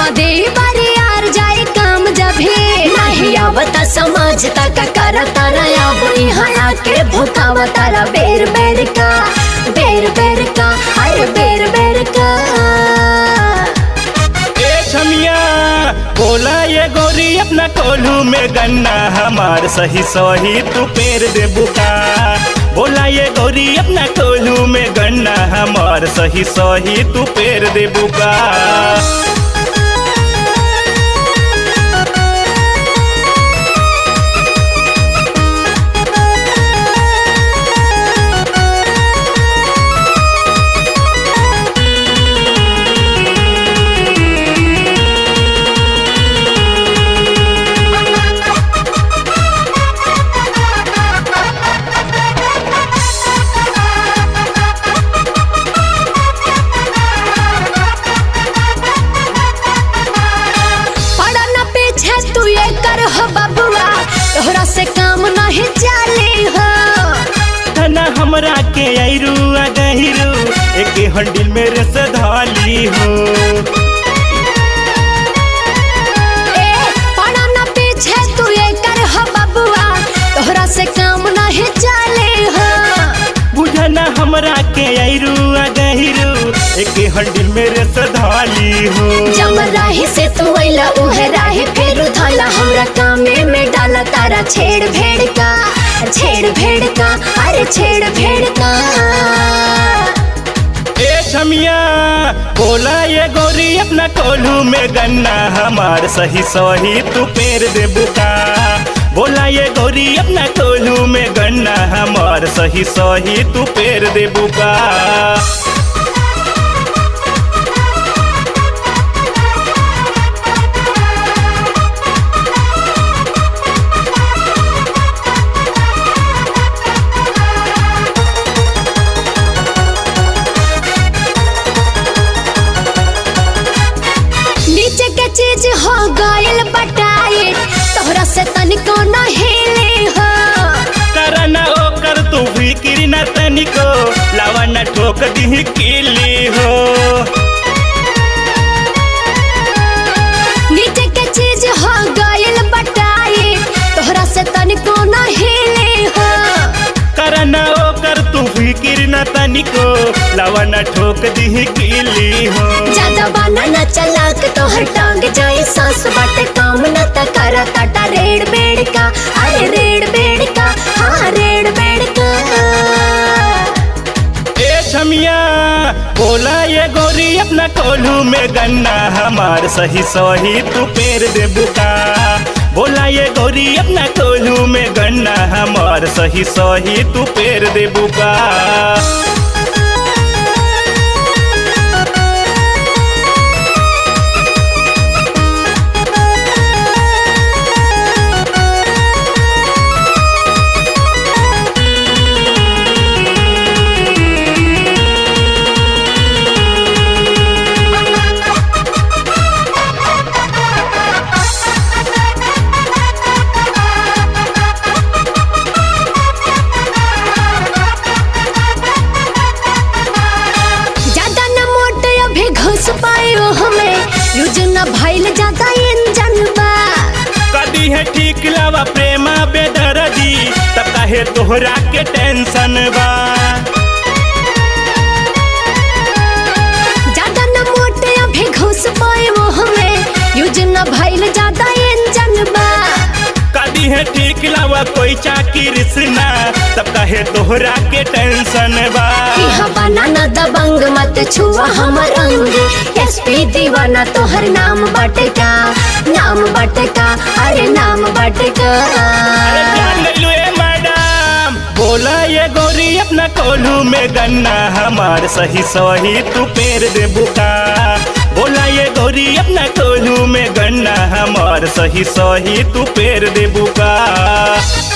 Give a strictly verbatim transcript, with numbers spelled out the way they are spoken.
कदे बारी यार जाए काम जब भी नहीं आवता समझ तक करता रहा यहाँ आके भुकावा तारा बेर बेर का बेर बेर का अरे बेर बेर का। ए छमिया बोला ये गोरी अपना कोल्हू में गन्ना हमार सही सही तू पेर दे बुका। बोला ये गोरी अपना कोल्हू में गन्ना हमार सही सही तू पेर दे बुका। तोहरा से काम नहीं चले हो तना हमरा के आइरू आ गहिरू एक हंडिल मेरे से धाली हो। ए पड़ा ना पीछे तू ये कर हो बबुआ तोहरा से काम नहीं चले हो। बुझना हमरा के आइरू आ गहिरू एक हंडिल मेरे से धाली हो। जम राही से तू आइला उहे राही फेरू धाला हमरा कामे में डाला तारा छेड़ भेड़ का छेड़ भेड़ का अरे छेड़ भेड़ का। ए छमिया बोला ये गोरी अपना कोल्हू में गन्ना हमार सही सही तू पेर दे बुका। बोला ये गोरी अपना कोल्हू में गन्ना हमार सही सही तू पेर दे बुका। चीज हो गइल बटाई तोहरा से तनिको न हिले हो। करना ओकर तू फिक्र न तनिको लावा न ठोक दी किली हो। नीचे के चीज हो गइल बटाई तोहरा से तनिको न हिले हो। करना ओकर तू फिक्र न तनिको लावा न ठोक दी किली हो। ज्यादा बाना न चला के तोहर टांग जाए सांस बाटे काम न त करा ताटा रेड़ बेड़ का अरे रेड़ बेड़ का हाँ रेड़ बेड़ का। ए छमिया बोला ये गोरी अपना कोल्हू में गन्ना हमार सही सही तू पेर दे बुका। बोला ये गोरी अपना कोल्हू में गन्ना हमार सही सही तू पेर दे बुका। भइल जाता इंजन बा कदी है ठीक लावा प्रेमा बेदर्दी तब काहे तोहरा के टेंशन बा। ज्यादा न मोटे अभी घुस पाए वो हमें यूज न भइल जाता इंजन बा। कदी है ठीक लावा कोई चाकी रिसना तब काहे तोहरा के टेंशन बा। बना न दबंग मत छुआ हमर अंग एसपी दीवाना तोहर नाम बटका नाम बटका अरे नाम बटका। अरे जान गइलू ए मैडम बोला ये गोरी अपना कोल्हू में गन्ना हमार सही सही तू पेर दे बुका। बोला ये गोरी अपना कोल्हू में गन्ना हमार सही सही तू पेर दे बुका।